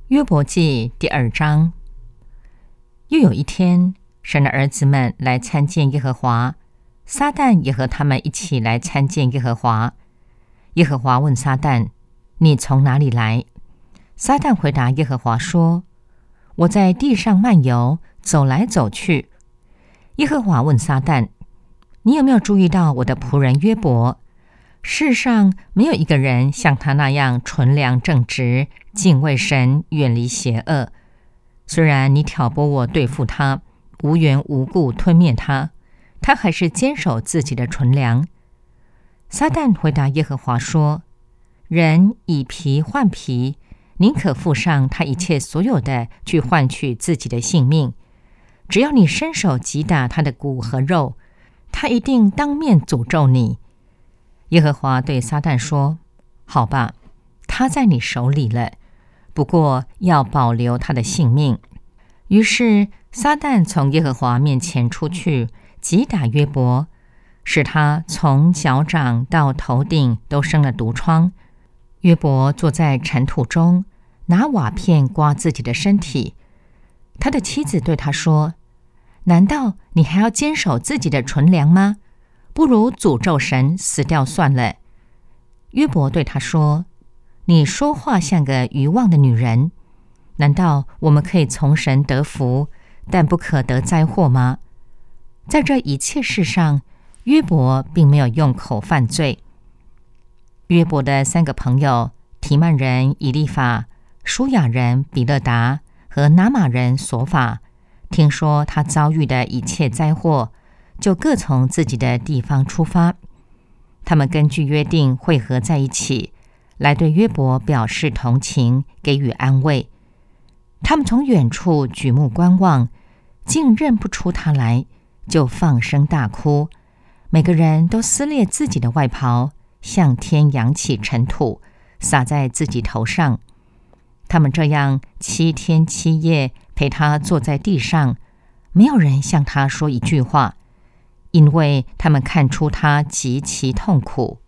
约伯记第2章。又有一天，神的儿子们来参见耶和华，撒旦也和他们一起来参见耶和华。耶和华问撒旦：你从哪里来？撒旦回答耶和华说：我在地上漫游，走来走去。耶和华问撒旦：你有没有注意到我的仆人约伯？世上没有一个人像他那样纯良正直，敬畏神，远离邪恶。虽然你挑拨我对付他，无缘无故吞灭他，他还是坚守自己的纯良。撒旦回答耶和华说：人以皮换皮，宁可付上他一切所有的，去换取自己的性命。只要你伸手击打他的骨和肉，他一定当面诅咒你。耶和华对撒旦说：好吧，他在你手里了，不过要保留他的性命。于是撒旦从耶和华面前出去，击打约伯，使他从脚掌到头顶都生了毒疮。约伯坐在尘土中，拿瓦片刮自己的身体。他的妻子对他说：难道你还要坚守自己的纯良吗？不如诅咒神死掉算了。约伯对他说：你说话像个愚妄的女人。难道我们可以从神得福，但不可得灾祸吗？在这一切事上，约伯并没有用口犯罪。约伯的3个朋友，提曼人以利法、舒雅人比勒达和拿玛人索法，听说他遭遇的一切灾祸，就各从自己的地方出发。他们根据约定汇合在一起，来对约伯表示同情，给予安慰。他们从远处举目观望，竟认不出他来，就放声大哭。每个人都撕裂自己的外袍，向天扬起尘土，撒在自己头上。他们这样7天7夜陪他坐在地上，没有人向他说一句话，因为他们看出他极其痛苦。